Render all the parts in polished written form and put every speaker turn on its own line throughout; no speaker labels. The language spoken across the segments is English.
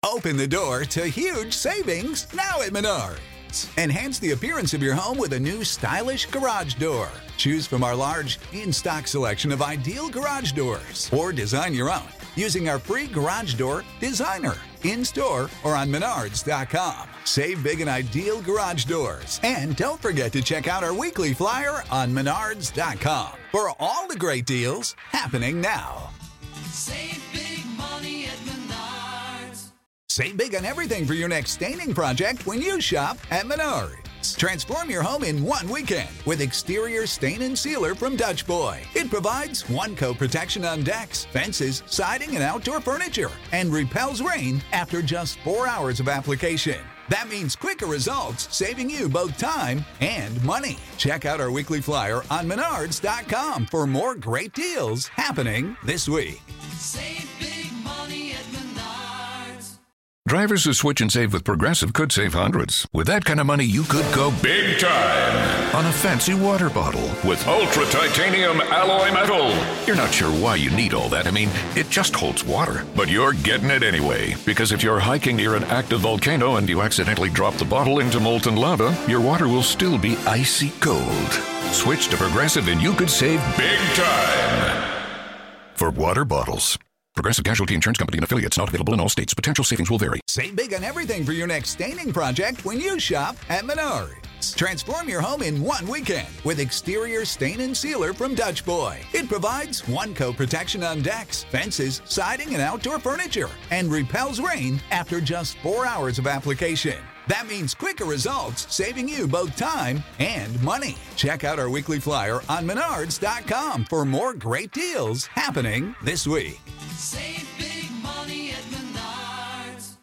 Open the door to huge savings now at Menards. Enhance the appearance of your home with a new stylish garage door. Choose from our large, in-stock selection of ideal garage doors, or design your own using our free Garage Door Designer in-store or on Menards.com. Save big in ideal garage doors. And don't forget to check out our weekly flyer on Menards.com for all the great deals happening now.
Save big money at Menards.
Save big on everything for your next staining project when you shop at Menards. Transform your home in one weekend with exterior stain and sealer from Dutch Boy. It provides one-coat protection on decks, fences, siding, and outdoor furniture, and repels rain after just 4 hours of application. That means quicker results, saving you both time and money. Check out our weekly flyer on Menards.com for more great deals happening this week.
Save big money at Menards.
Drivers who switch and save with Progressive could save hundreds. With that kind of money, you could go big time on a fancy water bottle with ultra titanium alloy metal. You're not sure why you need all that. I mean, it just holds water. But you're getting it anyway, because if you're hiking near an active volcano and you accidentally drop the bottle into molten lava, your water will still be icy cold. Switch to Progressive and you could save big time for water bottles. Progressive Casualty Insurance Company and affiliates, not available in all states. Potential savings will vary.
Save big on everything for your next staining project when you shop at Menards. Transform your home in one weekend with exterior stain and sealer from Dutch Boy. It provides one-coat protection on decks, fences, siding, and outdoor furniture, and repels rain after just 4 hours of application. That means quicker results, saving you both time and money. Check out our weekly flyer on Menards.com for more great deals happening this week.
Save big money at Menards.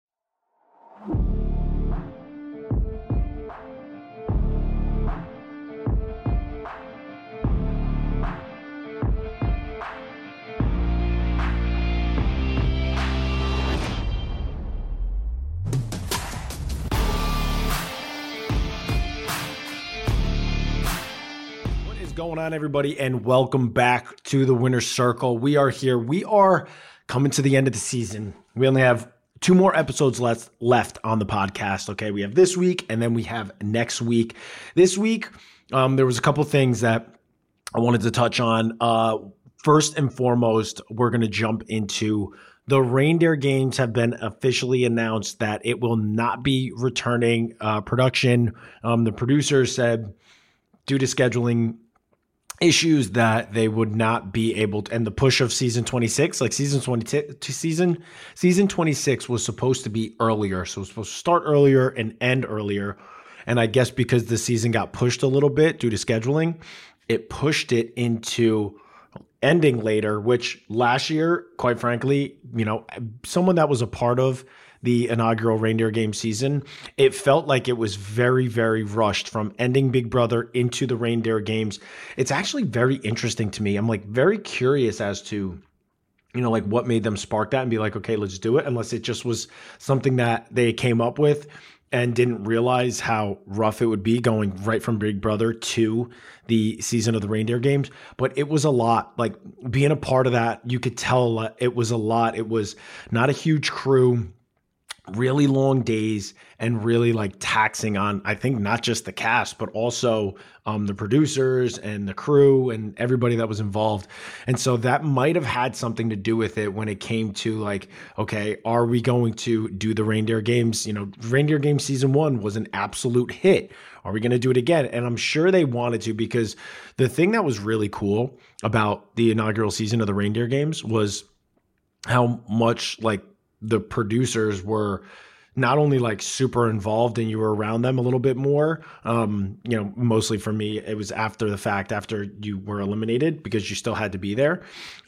What is going on, everybody, and welcome back to the Winner's Circle. We are here. We are coming to the end of the season. We only have 2 more episodes left on the podcast. Okay, we have this week, and then we have next week. This week, there was a couple things that I wanted to touch on. First and foremost, we're going to jump into the Reindeer Games. Have been officially announced that it will not be returning production. The producers said, due to scheduling issues, that they would not be able to, and the push of season 26, like season 26 was supposed to be earlier. So it was supposed to start earlier and end earlier. And I guess because the season got pushed a little bit due to scheduling, it pushed it into ending later, which last year, quite frankly, someone that was a part of the inaugural Reindeer Game season, it felt like it was very, very rushed from ending Big Brother into the Reindeer Games. It's actually very interesting to me. I'm very curious as to, what made them spark that and be like, okay, let's do it, unless it just was something that they came up with and didn't realize how rough it would be going right from Big Brother to the season of the Reindeer Games. But it was a lot. Like, being a part of that, you could tell it was a lot. It was not a huge crew, really long days, and really taxing on, I think, not just the cast, but also the producers and the crew and everybody that was involved. And so that might have had something to do with it when it came to okay, are we going to do the Reindeer Games? Reindeer Games season 1 was an absolute hit. Are we going to do it again? And I'm sure they wanted to, because the thing that was really cool about the inaugural season of the Reindeer Games was how much the producers were not only super involved and you were around them a little bit more. Mostly for me, it was after the fact, after you were eliminated, because you still had to be there.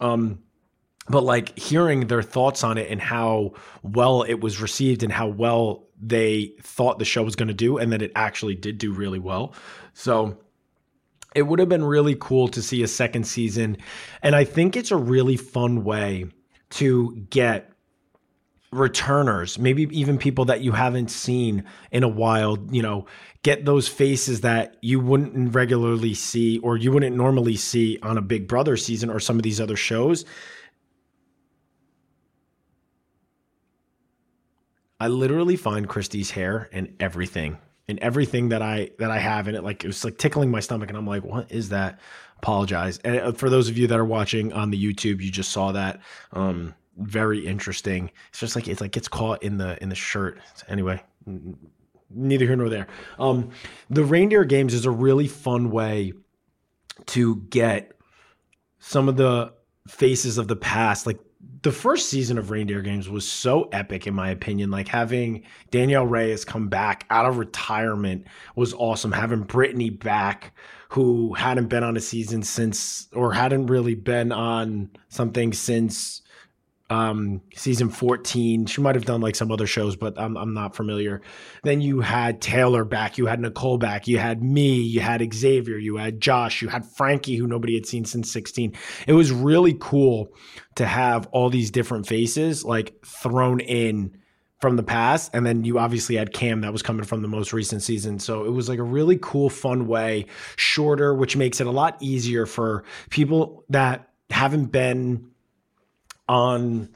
But hearing their thoughts on it and how well it was received and how well they thought the show was going to do, and that it actually did do really well. So it would have been really cool to see a second season. And I think it's a really fun way to get returners, maybe even people that you haven't seen in a while, get those faces that you wouldn't regularly see or you wouldn't normally see on a Big Brother season or some of these other shows. I literally find Christy's hair in everything that I have in it. Like, it was like tickling my stomach, and I'm like, what is that? Apologize. And for those of you that are watching on the YouTube, you just saw that. Very interesting. It's just like, it gets caught in the shirt. Anyway, neither here nor there. The reindeer games is a really fun way to get some of the faces of the past. Like, the first season of Reindeer Games was so epic, in my opinion. Like, having Danielle Reyes come back out of retirement was awesome. Having Brittany back, who hadn't been on a season since, or hadn't really been on something since season 14. She might have done like some other shows, but I'm not familiar. Then you had Taylor back, you had Nicole back, you had me, you had Xavier, you had Josh, you had Frankie, who nobody had seen since 16. It was really cool to have all these different faces like thrown in from the past. And then you obviously had Cam that was coming from the most recent season. So it was like a really cool, fun way, shorter, which makes it a lot easier for people that haven't been on,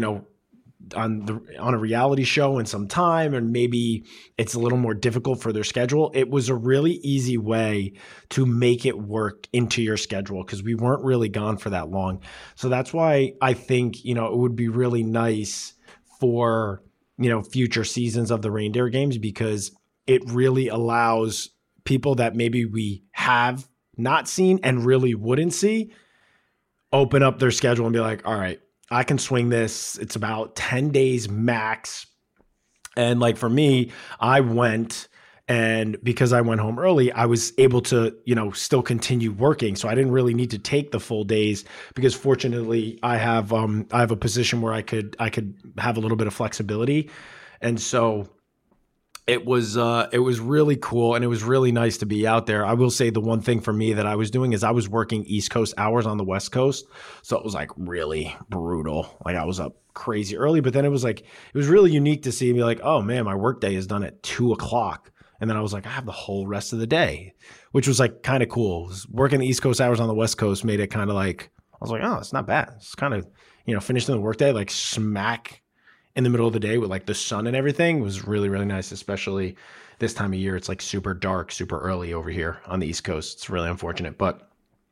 on a reality show in some time, and maybe it's a little more difficult for their schedule. It was a really easy way to make it work into your schedule, because we weren't really gone for that long. So that's why I think, it would be really nice for, future seasons of the Reindeer Games, because it really allows people that maybe we have not seen and really wouldn't see open up their schedule and be like, all right, I can swing this. It's about 10 days max. And like for me, I went, and because I went home early, I was able to, still continue working. So I didn't really need to take the full days, because fortunately I have a position where I could have a little bit of flexibility. And so it was really cool, and it was really nice to be out there. I will say the one thing for me that I was doing is I was working East Coast hours on the West Coast. So it was like really brutal. Like, I was up crazy early, but then it was really unique to see me like, oh man, my work day is done at 2:00. And then I was like, I have the whole rest of the day, which was like kind of cool. Working the East Coast hours on the West Coast made it kind of like, I was like, oh, it's not bad. It's kind of, finishing the workday like smack in the middle of the day with like the sun and everything was really, really nice, especially this time of year. It's like super dark, super early over here on the East Coast. It's really unfortunate, but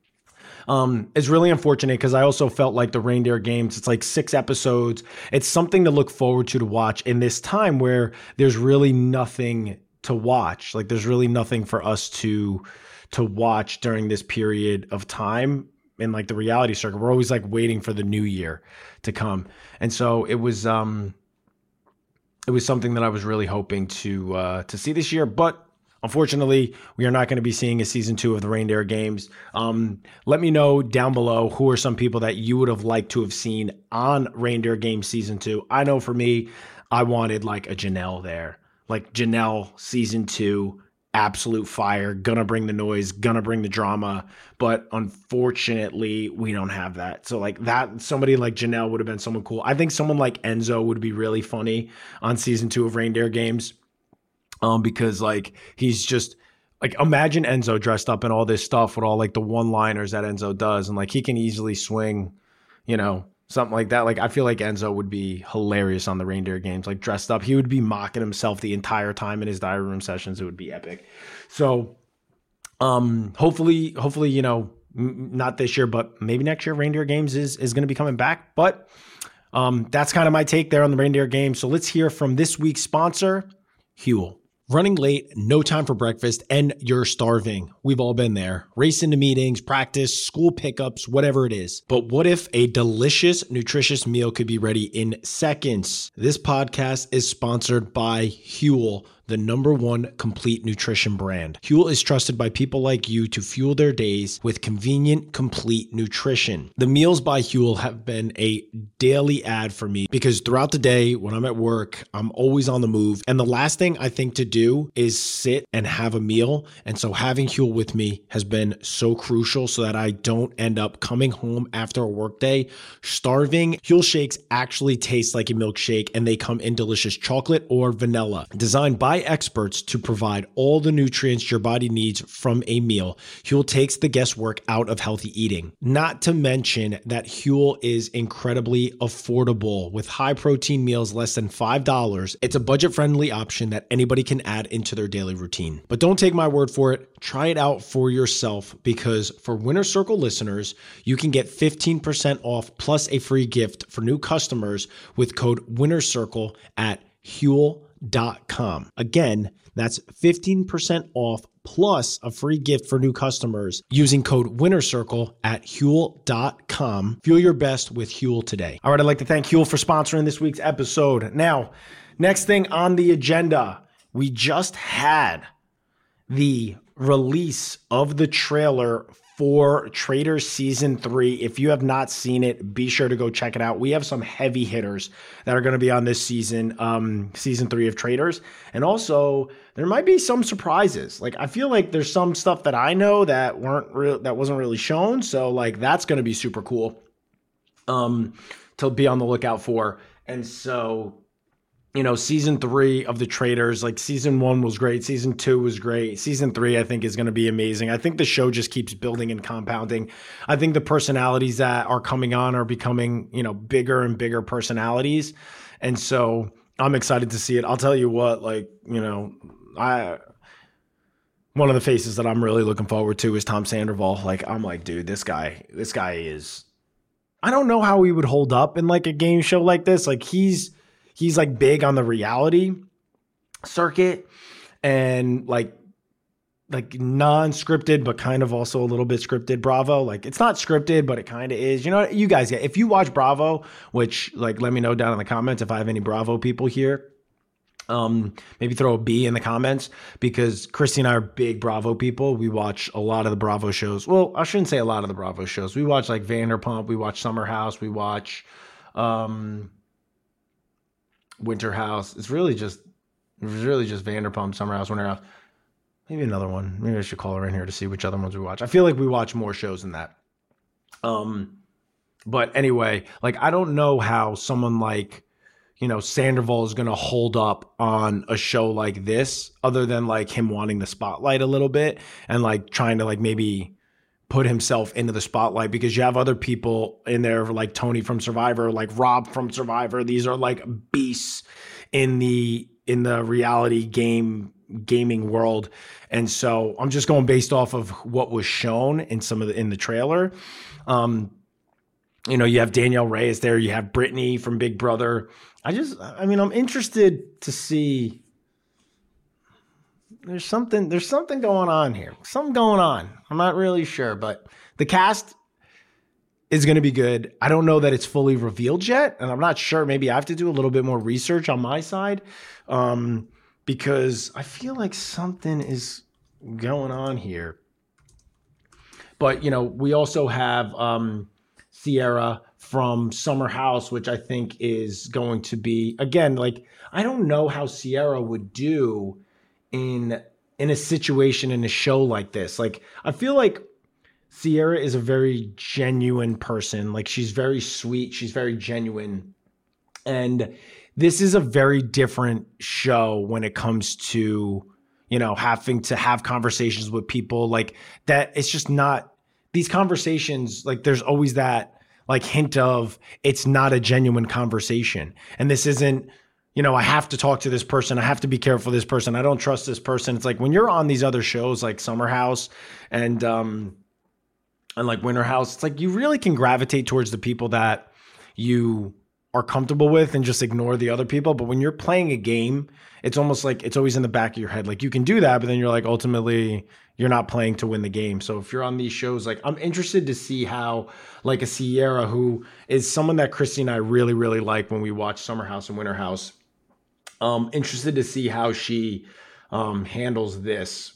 it's really unfortunate because I also felt like the Reindeer Games, it's like 6 episodes. It's something to look forward to watch in this time where there's really nothing to watch. Like, there's really nothing for us to watch during this period of time in like the reality circuit. We're always like waiting for the new year to come. And so it was something that I was really hoping to see this year, but unfortunately, we are not going to be seeing a season 2 of the Reindeer Games. Let me know down below who are some people that you would have liked to have seen on Reindeer Games season 2. I know for me, I wanted like a Janelle there. Like Janelle season 2, absolute fire, gonna bring the noise, gonna bring the drama. But unfortunately, we don't have that. So like that, somebody like Janelle would have been someone cool. I think someone like Enzo would be really funny on season 2 of Reindeer Games. Because like he's just like, imagine Enzo dressed up in all this stuff with all like the one-liners that Enzo does, and like he can easily swing, something like that. Like, I feel like Enzo would be hilarious on the Reindeer Games, like dressed up. He would be mocking himself the entire time in his diary room sessions. It would be epic. So, hopefully, not this year, but maybe next year, Reindeer Games is going to be coming back. But, that's kind of my take there on the Reindeer Games. So let's hear from this week's sponsor, Huel. Running late, no time for breakfast, and you're starving. We've all been there. Race into meetings, practice, school pickups, whatever it is. But what if a delicious, nutritious meal could be ready in seconds? This podcast is sponsored by Huel, the #1 complete nutrition brand. Huel is trusted by people like you to fuel their days with convenient, complete nutrition. The meals by Huel have been a daily ad for me because throughout the day, when I'm at work, I'm always on the move. And the last thing I think to do is sit and have a meal. And so having Huel with me has been so crucial so that I don't end up coming home after a work day starving. Huel shakes actually taste like a milkshake, and they come in delicious chocolate or vanilla. Designed by by experts to provide all the nutrients your body needs from a meal, Huel takes the guesswork out of healthy eating. Not to mention that Huel is incredibly affordable with high protein meals less than $5. It's a budget-friendly option that anybody can add into their daily routine. But don't take my word for it. Try it out for yourself, because for Winner Circle listeners, you can get 15% off plus a free gift for new customers with code WINNERCIRCLE at Huel.com. Again, that's 15% off plus a free gift for new customers using code WINNERCIRCLE at Huel.com. Fuel your best with Huel today. All right, I'd like to thank Huel for sponsoring this week's episode. Now, next thing on the agenda, we just had the release of the trailer for Traitors Season 3. If you have not seen it, be sure to go check it out. We have some heavy hitters that are going to be on this season, Season 3 of Traitors. And also, there might be some surprises. Like, I feel like there's some stuff that I know that wasn't really shown. So, like, that's going to be super cool to be on the lookout for. And so, you know, Season 3 of the Traitors, like Season 1 was great. Season 2 was great. Season 3, I think, is going to be amazing. I think the show just keeps building and compounding. I think the personalities that are coming on are becoming, you know, bigger and bigger personalities. And so I'm excited to see it. I'll tell you what, like, you know, one of the faces that I'm really looking forward to is Tom Sandoval. Like, I'm like, dude, this guy is, I don't know how he would hold up in like a game show like this. Like, he's like big on the reality circuit and like non-scripted, but kind of also a little bit scripted Bravo. Like, it's not scripted, but it kind of is. You know, you guys, if you watch Bravo, which, like, let me know down in the comments if I have any Bravo people here. Maybe throw a B in the comments, because Christy and I are big Bravo people. We watch a lot of the Bravo shows. Well, I shouldn't say a lot of the Bravo shows. We watch like Vanderpump. We watch Summer House. We watch, Winter House. It's really just Vanderpump, Summer House, Winter House. Maybe another one. Maybe I should call her in here to see which other ones we watch. I feel like we watch more shows than that. But anyway, like, I don't know how someone like, you know, Sandoval is going to hold up on a show like this, other than like him wanting the spotlight a little bit and like trying to like maybe put himself into the spotlight, because you have other people in there like Tony from Survivor, like Rob from Survivor. These are like beasts in the reality gaming world. And so I'm just going based off of what was shown in in the trailer. You know, you have Danielle Reyes there, you have Brittany from Big Brother. I'm interested to see. There's something going on here. Something going on. I'm not really sure, but the cast is going to be good. I don't know that it's fully revealed yet, and I'm not sure. Maybe I have to do a little bit more research on my side, because I feel like something is going on here. But, you know, we also have Sierra from Summer House, which I think is going to be, again, like, I don't know how Sierra would do in a situation in a show like this. Like, I feel like Sierra is a very genuine person. Like, she's very sweet. She's very genuine. And this is a very different show when it comes to, you know, having to have conversations with people like that. It's just not these conversations. Like, there's always that like hint of it's not a genuine conversation. And this isn't, you know, I have to talk to this person. I have to be careful of this person. I don't trust this person. It's like when you're on these other shows like Summer House and like Winter House, it's like you really can gravitate towards the people that you are comfortable with and just ignore the other people. But when you're playing a game, it's almost like it's always in the back of your head. Like, you can do that, but then you're like, ultimately you're not playing to win the game. So if you're on these shows, like, I'm interested to see how like a Sierra, who is someone that Christy and I really, really like when we watch Summer House and Winter House, interested to see how she handles this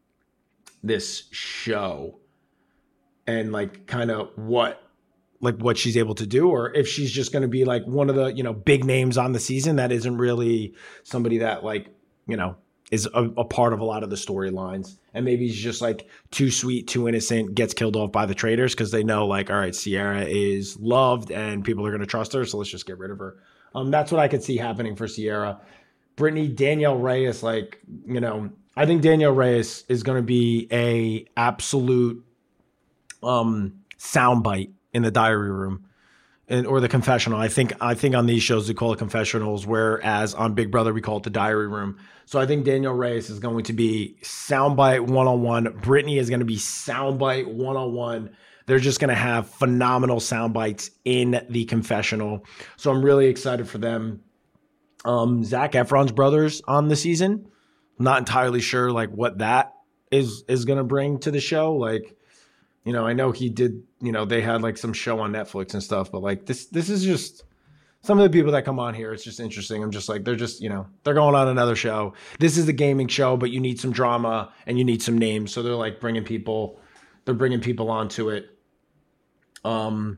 show and like kind of what she's able to do, or if she's just going to be like one of the, you know, big names on the season that isn't really somebody that, like, you know, is a part of a lot of the storylines. And maybe he's just like too sweet, too innocent, gets killed off by the traitors because they know, like, all right, Sierra is loved and people are going to trust her, so let's just get rid of her. That's what I could see happening for Sierra. Brittany, Danielle Reyes, like, I think Danielle Reyes is going to be a absolute soundbite in the diary room or the confessional. I think on these shows we call it confessionals, whereas on Big Brother we call it the diary room. So I think Danielle Reyes is going to be soundbite one-on-one. Brittany is going to be soundbite one-on-one. They're just going to have phenomenal sound bites in the confessional. So I'm really excited for them. Zac Efron's brothers on the season. I'm not entirely sure like what that is going to bring to the show. Like, I know he did, they had like some show on Netflix and stuff, but like this is just some of the people that come on here. It's just interesting. I'm just like, they're just, they're going on another show. This is a gaming show, but you need some drama and you need some names. So they're like bringing people onto it. Then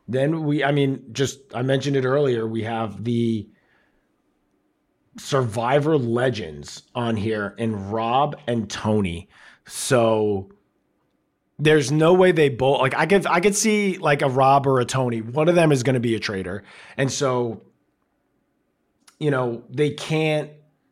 I mentioned it earlier. We have the Survivor legends on here in Rob and Tony. So there's no way they both, like, I could see like a Rob or a Tony. One of them is going to be a traitor. And so, they can't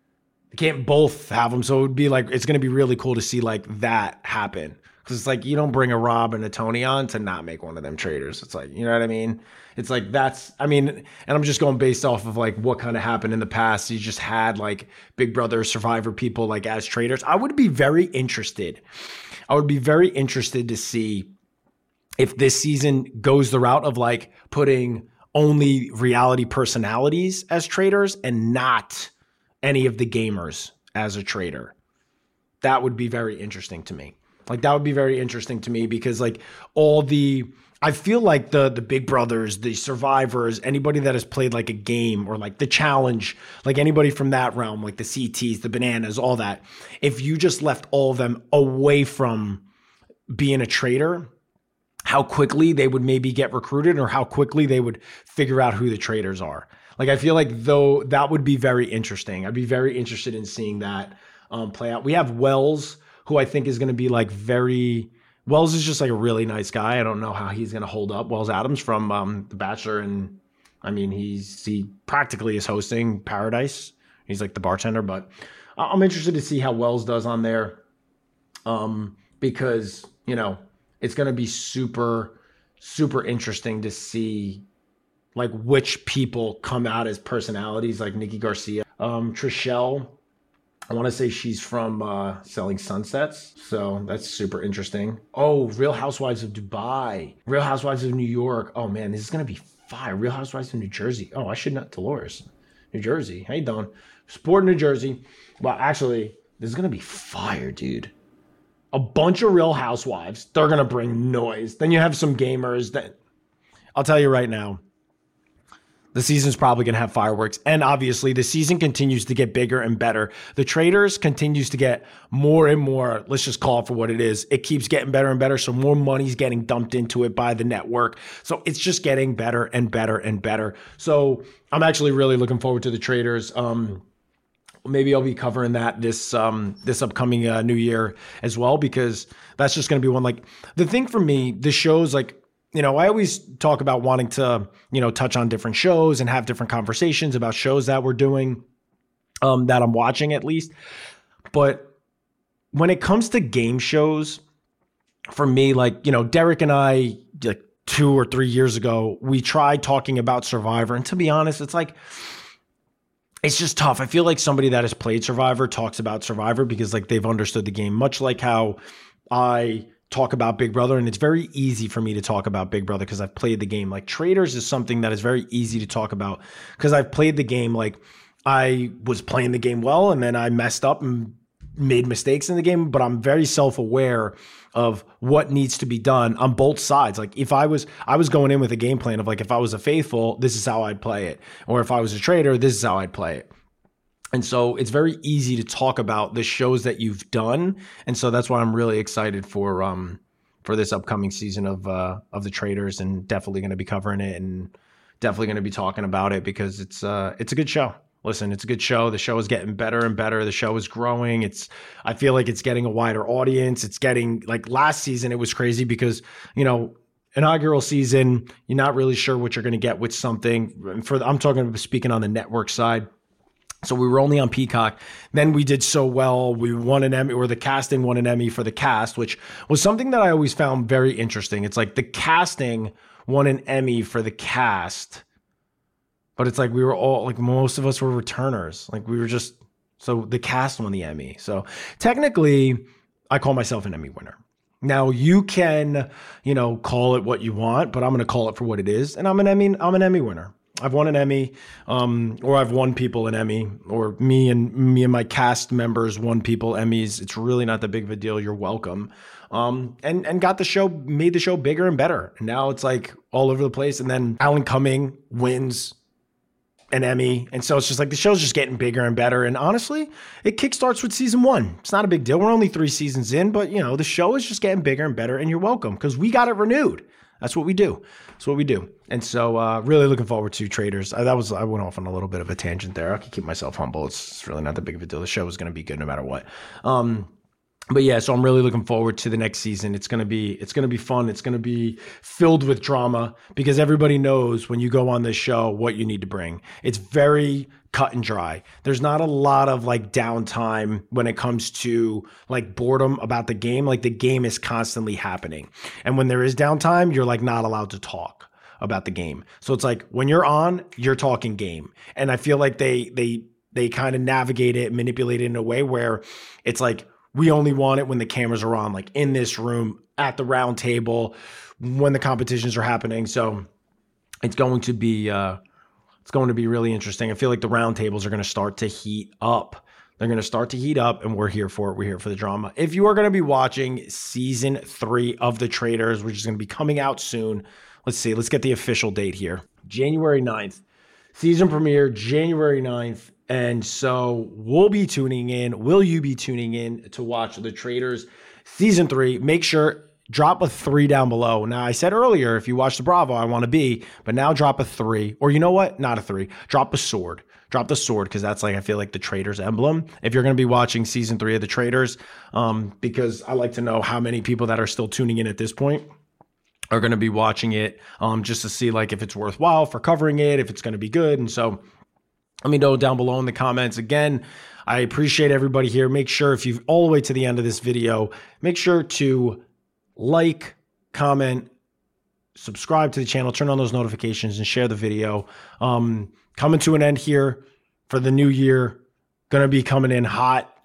both have them. So it would be like, it's going to be really cool to see like that happen. Cause it's like, you don't bring a Rob and a Tony on to not make one of them traitors. It's like, you know what I mean? It's like, and I'm just going based off of like what kind of happened in the past. You just had like Big Brother Survivor people like as traitors. I would be very interested to see if this season goes the route of like putting only reality personalities as traitors and not any of the gamers as a traitor. That would be very interesting to me. Like, that would be very interesting to me because like I feel like the Big Brothers, the Survivors, anybody that has played like a game or like the challenge, like anybody from that realm, like the CTs, the Bananas, all that, if you just left all of them away from being a traitor, how quickly they would maybe get recruited or how quickly they would figure out who the traitors are. Like, I feel like though that would be very interesting. I'd be very interested in seeing that play out. We have Wells, who I think is going to be like Wells is just like a really nice guy. I don't know how he's going to hold up. Wells Adams from The Bachelor. And I mean, he practically is hosting Paradise. He's like the bartender, but I'm interested to see how Wells does on there. Because, it's going to be super, super interesting to see like which people come out as personalities, like Nikki Garcia, Trishelle. I want to say she's from Selling Sunsets. So that's super interesting. Oh, Real Housewives of Dubai. Real Housewives of New York. Oh, man, this is going to be fire. Real Housewives of New Jersey. Oh, I should not. Dolores. New Jersey. How you doing? Sport New Jersey. Well, actually, this is going to be fire, dude. A bunch of Real Housewives. They're going to bring noise. Then you have some gamers. I'll tell you right now. The season's probably going to have fireworks. And obviously, the season continues to get bigger and better. The Traitors continues to get more and more, let's just call it for what it is. It keeps getting better and better. So more money's getting dumped into it by the network. So it's just getting better and better and better. So I'm actually really looking forward to the Traitors. Maybe I'll be covering that this upcoming new year as well, because that's just going to be one. Like, the thing for me, the show's like, I always talk about wanting to, touch on different shows and have different conversations about shows that we're doing, that I'm watching at least. But when it comes to game shows, for me, like, Derek and I, like 2 or 3 years ago, we tried talking about Survivor. And to be honest, it's like, it's just tough. I feel like somebody that has played Survivor talks about Survivor because like they've understood the game, much like how I talk about Big Brother. And it's very easy for me to talk about Big Brother because I've played the game. Like, Traitors is something that is very easy to talk about because I've played the game. Like, I was playing the game well and then I messed up and made mistakes in the game, but I'm very self-aware of what needs to be done on both sides. Like, if I was going in with a game plan of like, if I was a faithful, this is how I'd play it. Or if I was a traitor, this is how I'd play it. And so it's very easy to talk about the shows that you've done. And so that's why I'm really excited for this upcoming season of the Traitors, and definitely going to be covering it and definitely going to be talking about it because it's a good show. Listen, it's a good show. The show is getting better and better. The show is growing. I feel like it's getting a wider audience. It's getting, like, last season, it was crazy because, inaugural season, you're not really sure what you're going to get with something. I'm speaking on the network side. So we were only on Peacock. Then we did so well. We won an Emmy, or the casting won an Emmy for the cast, which was something that I always found very interesting. It's like the casting won an Emmy for the cast, but it's like we were all, like most of us were returners. Like we were just, so the cast won the Emmy. So technically, I call myself an Emmy winner. Now you can, call it what you want, but I'm going to call it for what it is. And I'm an Emmy winner. I've won an Emmy, or I've won people an Emmy, or me and my cast members won people Emmys. It's really not that big of a deal. You're welcome. And made the show bigger and better. And now it's like all over the place. And then Alan Cumming wins an Emmy. And so it's just like the show's just getting bigger and better. And honestly, it kickstarts with season 1. It's not a big deal. We're only 3 seasons in, but the show is just getting bigger and better. And you're welcome, because we got it renewed. That's what we do. And so really looking forward to Traitors. I went off on a little bit of a tangent there. I can keep myself humble. It's really not that big of a deal. The show is going to be good no matter what. But yeah, so I'm really looking forward to the next season. It's going to be fun. It's going to be filled with drama, because everybody knows when you go on this show what you need to bring. It's very cut and dry. There's not a lot of like downtime when it comes to like boredom about the game. Like the game is constantly happening. And when there is downtime, you're like not allowed to talk about the game. So it's like when you're on, you're talking game. And I feel like they kind of navigate it, manipulate it in a way where it's like, we only want it when the cameras are on, like in this room, at the round table, when the competitions are happening. So it's going to be really interesting. I feel like the round tables are going to start to heat up. They're going to start to heat up, and we're here for it. We're here for the drama. If you are going to be watching season 3 of The Traitors, which is going to be coming out soon, let's see. Let's get the official date here. January 9th. Season premiere, January 9th. And so we'll be tuning in. Will you be tuning in to watch The Traitors season 3? Make sure, drop a 3 down below. Now, I said earlier, if you watch the Bravo, I want to be, but now drop a 3. Or you know what? Not a 3. Drop a sword. Drop the sword, because that's like, I feel like the Traitors emblem. If you're going to be watching season 3 of The Traitors, because I like to know how many people that are still tuning in at this point are going to be watching it, just to see like if it's worthwhile for covering it, if it's going to be good. And so let me know down below in the comments. Again, I appreciate everybody here. Make sure, if you've all the way to the end of this video, make sure to like, comment, subscribe to the channel, turn on those notifications, and share the video. Coming to an end here for the new year. Going to be coming in hot,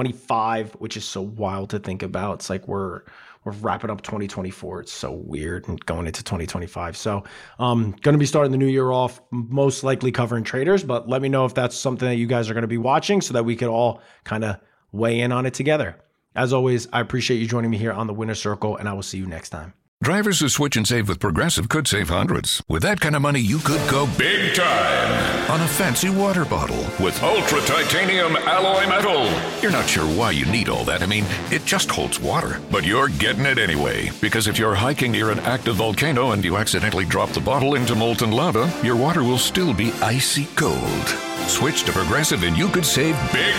2025, which is so wild to think about. It's like we're wrapping up 2024. It's so weird, and going into 2025. So going to be starting the new year off, most likely covering Traitors, but let me know if that's something that you guys are going to be watching, so that we could all kind of weigh in on it together. As always, I appreciate you joining me here on the Winner Circle, and I will see you next time.
Drivers who switch and save with Progressive could save hundreds. With that kind of money, you could go big time on a fancy water bottle with ultra titanium alloy metal. You're not sure why you need all that. I mean, it just holds water. But you're getting it anyway. Because if you're hiking near an active volcano and you accidentally drop the bottle into molten lava, your water will still be icy cold. Switch to Progressive and you could save big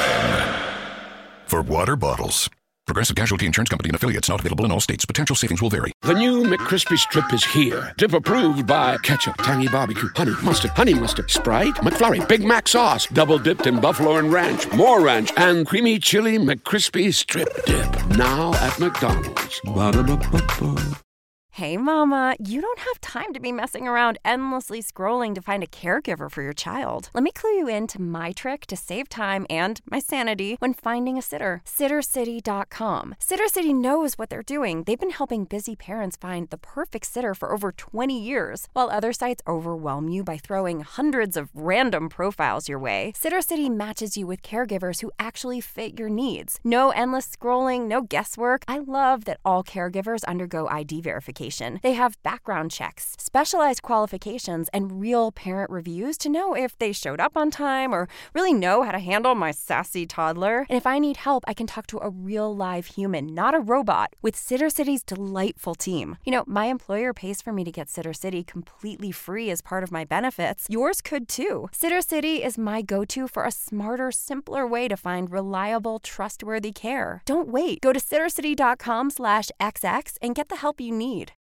time for water bottles. Progressive Casualty Insurance Company and affiliates, not available in all states. Potential savings will vary.
The new McCrispy Strip is here. Dip approved by ketchup, tangy barbecue, honey mustard, Sprite, McFlurry, Big Mac sauce, double dipped in buffalo and ranch, more ranch, and creamy chili McCrispy Strip Dip. Now at McDonald's. Ba-da-ba-ba-ba.
Hey, Mama, you don't have time to be messing around endlessly scrolling to find a caregiver for your child. Let me clue you in to my trick to save time and my sanity when finding a sitter. SitterCity.com. SitterCity knows what they're doing. They've been helping busy parents find the perfect sitter for over 20 years. While other sites overwhelm you by throwing hundreds of random profiles your way, SitterCity matches you with caregivers who actually fit your needs. No endless scrolling, no guesswork. I love that all caregivers undergo ID verification. They have background checks, specialized qualifications, and real parent reviews to know if they showed up on time or really know how to handle my sassy toddler. And if I need help, I can talk to a real live human, not a robot, with SitterCity's delightful team. You know, my employer pays for me to get SitterCity completely free as part of my benefits. Yours could too. SitterCity is my go-to for a smarter, simpler way to find reliable, trustworthy care. Don't wait. Go to SitterCity.com/XX and get the help you need.